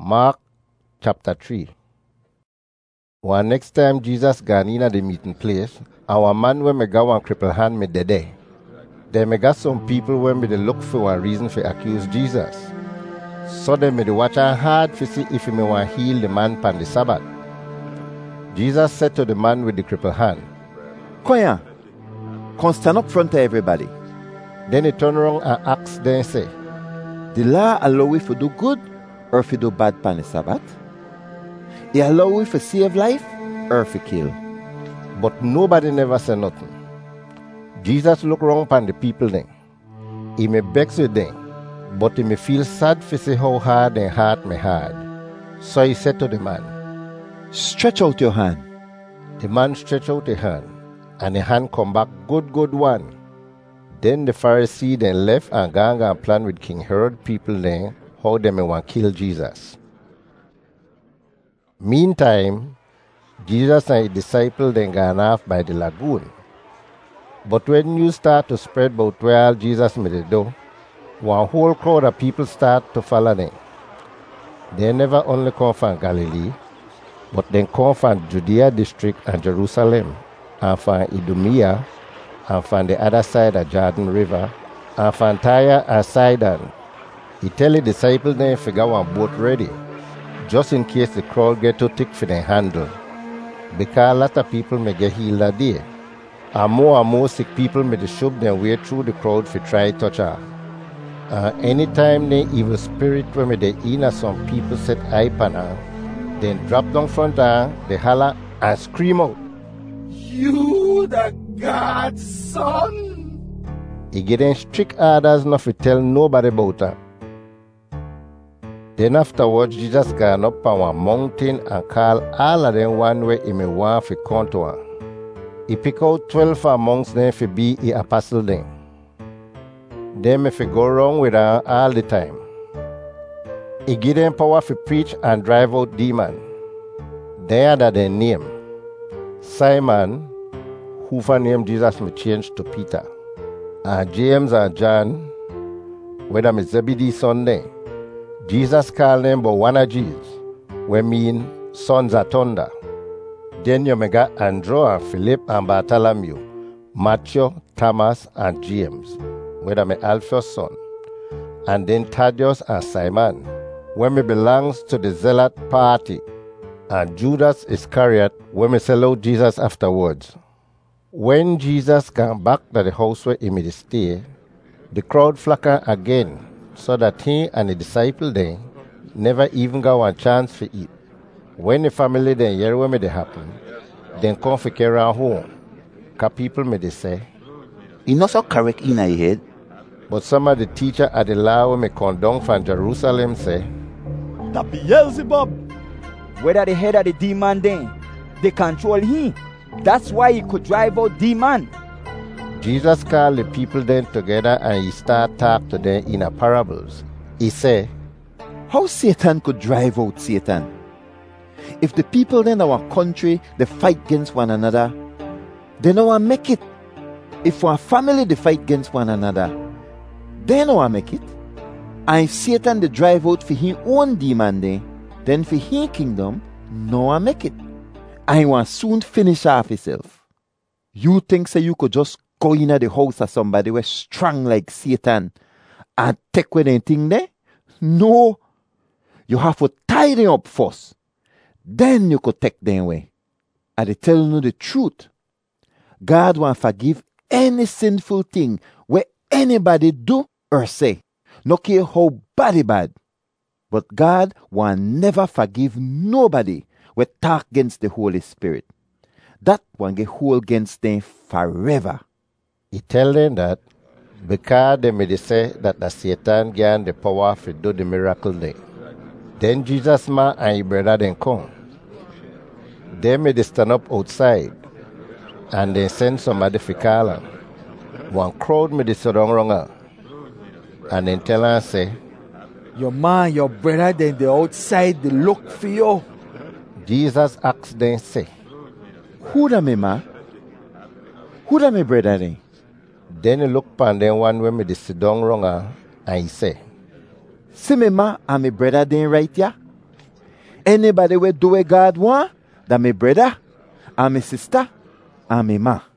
Mark chapter 3. One next time Jesus gone in at the meeting place, our man when me got one crippled hand me dead. Then me got some people when me dey look for one reason for accuse Jesus. So then me dey watch hard to see if he me want heal the man pan the Sabbath. Jesus said to the man with the crippled hand, "Come here. Come stand up front of everybody." Then he turned around and asked them, say, "The law allow we to do good or to do bad pan the Sabbath? It allow we to save life or to kill?" But nobody never said nothing. Jesus looked around upon the people then. He may vex with them, but he may feel sad to see how hard their heart may hard. So he said to the man, "Stretch out your hand." The man stretched out the hand, and the hand come back good one. Then the Pharisee then left and gone and planned with King Herod people then how they may want kill Jesus. Meantime, Jesus and his disciples then gone off by the lagoon. But when news start to spread about where Jesus made do, one whole crowd of people start to follow them. They never only come from Galilee, but they come from Judea district and Jerusalem, and from Idumea, and from the other side of Jordan River, and from Tyre and Sidon. He tell the disciples them to get one boat ready, just in case the crowd get too thick for their handle, because a lot of people may get healed that day, and more sick people may shove their way through the crowd to try to touch her. Anytime the evil spirit when they in some people set eye on her, then drop down front her, they holler and scream out, "You the God's son!" He getting strict orders not to tell nobody about her. Then afterwards, Jesus gone up on one mountain and called all of them one way he may want to come to her. He pick out 12 amongst them to be the apostle then. Them if he go around with her all the time. He give them power to preach and drive out demons. They are their name. Simon, who for name Jesus may change to Peter. And James and John, whether me Zebedee's son then. Jesus called them Boanerges, we mean sons of thunder. Then you may got Andrew and Philip and Bartholomew, Matthew, Thomas and James, whether me Alphaeus' son. And then Thaddeus and Simon, when me belongs to the Zealot party, and Judas Iscariot, when me sell out Jesus afterwards. When Jesus came back to the house where he made stay, the crowd flocked again, so that he and the disciple then never even got one chance to eat. When the family then hear what may happen, then come for carry her home. Cause people may they say, "He not so correct in your head." But some of the teacher at the law when me come down from Jerusalem say, "The Beelzebub!" Whether the head of the demon then, they control him. That's why he could drive out demon. Jesus called the people then together and he start talk to them in a parables. He say, "How Satan could drive out Satan? If the people in our country, they fight against one another, they no one make it. If our family, they fight against one another, they no one make it. And if Satan, they drive out for his own demon, then for his kingdom, no one make it. And he will soon finish off himself. You think so you could just go in the house of somebody who is strong like Satan and take away anything there? No. You have to tie them up first. Then you could take them away. And they tell you the truth. God will forgive any sinful thing where anybody do or say. No care how bad. But God will never forgive nobody who talk against the Holy Spirit. That one get hold against them forever." He tell them that because they may say that the Satan gain the power to do the miracle there. Then Jesus ma and his brother then come. They may stand up outside and they send somebody to call him. One crowd may surround her and then tell her say, Your man, your brother, then they outside, they look for you. Jesus asked them say, "Who da me ma? Who da me brother then?" Then he looked upon them one way me sit down wrong and he say, "See me ma and me brother then right here? Anybody will do what God want, that my brother, and my sister, and my ma.